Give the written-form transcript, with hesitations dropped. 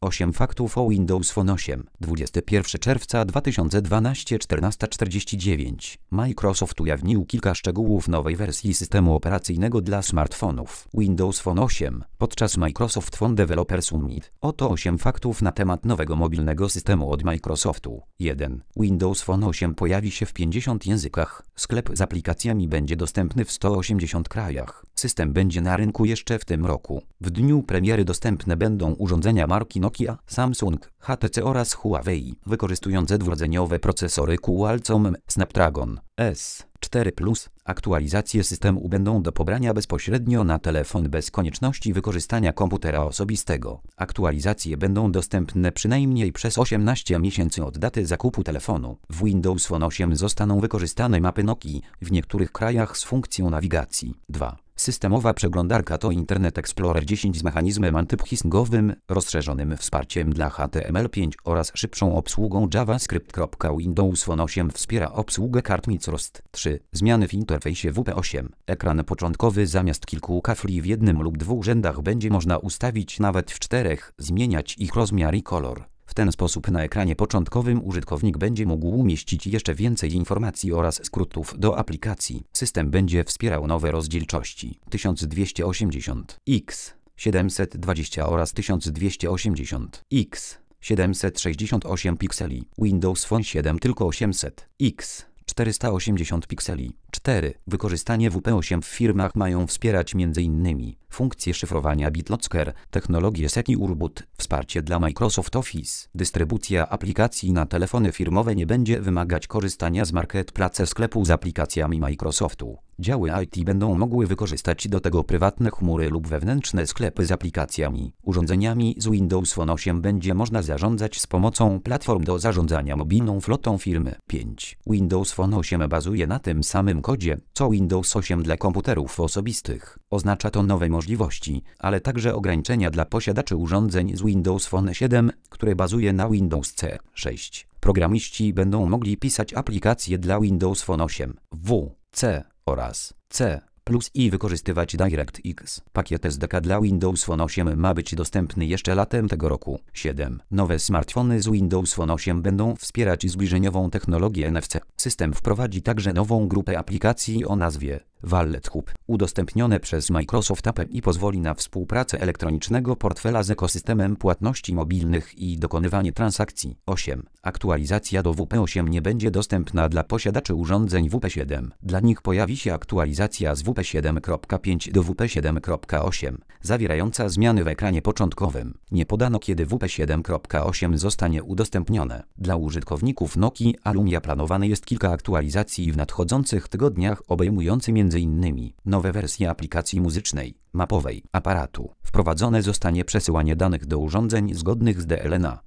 8 faktów o Windows Phone 8. 21 czerwca 2012, 14:49. Microsoft ujawnił kilka szczegółów nowej wersji systemu operacyjnego dla smartfonów Windows Phone 8 podczas Microsoft Phone Developer Summit. Oto 8 faktów na temat nowego mobilnego systemu od Microsoftu. 1. Windows Phone 8 pojawi się w 50 językach. Sklep z aplikacjami będzie dostępny w 180 krajach. System będzie na rynku jeszcze w tym roku. W dniu premiery dostępne będą urządzenia marki Nokia, Samsung, HTC oraz Huawei, wykorzystujące dwurdzeniowe procesory Qualcomm Snapdragon S4 Plus. Aktualizacje systemu będą do pobrania bezpośrednio na telefon bez konieczności wykorzystania komputera osobistego. Aktualizacje będą dostępne przynajmniej przez 18 miesięcy od daty zakupu telefonu. W Windows Phone 8 zostaną wykorzystane mapy Nokii w niektórych krajach z funkcją nawigacji. 2. Systemowa przeglądarka to Internet Explorer 10 z mechanizmem antyphishingowym, rozszerzonym wsparciem dla HTML5 oraz szybszą obsługą JavaScript. Windows Phone 8 wspiera obsługę kart microSD. 3. Zmiany w interfejsie WP8. Ekran początkowy zamiast kilku kafli w jednym lub dwóch rzędach będzie można ustawić nawet w 4, zmieniać ich rozmiar i kolor. W ten sposób na ekranie początkowym użytkownik będzie mógł umieścić jeszcze więcej informacji oraz skrótów do aplikacji. System będzie wspierał nowe rozdzielczości 1280 x 720 oraz 1280 x 768 pikseli. Windows Phone 7 tylko 800 x 480 pikseli. 4. Wykorzystanie WP8 w firmach mają wspierać m.in. funkcje szyfrowania BitLocker, technologię Secure Boot, wsparcie dla Microsoft Office. Dystrybucja aplikacji na telefony firmowe nie będzie wymagać korzystania z marketplace sklepu z aplikacjami Microsoftu. Działy IT będą mogły wykorzystać do tego prywatne chmury lub wewnętrzne sklepy z aplikacjami. Urządzeniami z Windows Phone 8 będzie można zarządzać z pomocą platform do zarządzania mobilną flotą firmy. 5. Windows Phone 8 bazuje na tym samym kodzie, co Windows 8 dla komputerów osobistych. Oznacza to nowe możliwości, ale także ograniczenia dla posiadaczy urządzeń z Windows Phone 7, które bazuje na Windows C. 6. Programiści będą mogli pisać aplikacje dla Windows Phone 8, W, C oraz C plus i wykorzystywać DirectX. Pakiet SDK dla Windows Phone 8 ma być dostępny jeszcze latem tego roku. 7. Nowe smartfony z Windows Phone 8 będą wspierać zbliżeniową technologię NFC. System wprowadzi także nową grupę aplikacji o nazwie Wallet Hub, udostępnione przez Microsoft API pozwoli na współpracę elektronicznego portfela z ekosystemem płatności mobilnych i dokonywanie transakcji. 8. Aktualizacja do WP8 nie będzie dostępna dla posiadaczy urządzeń WP7. Dla nich pojawi się aktualizacja z WP7.5 do WP7.8, zawierająca zmiany w ekranie początkowym. Nie podano, kiedy WP7.8 zostanie udostępnione. Dla użytkowników Nokii Lumia planowane jest kilka aktualizacji w nadchodzących tygodniach, obejmujących m.in. nowe wersje aplikacji muzycznej, mapowej, aparatu. Wprowadzone zostanie przesyłanie danych do urządzeń zgodnych z DLNA.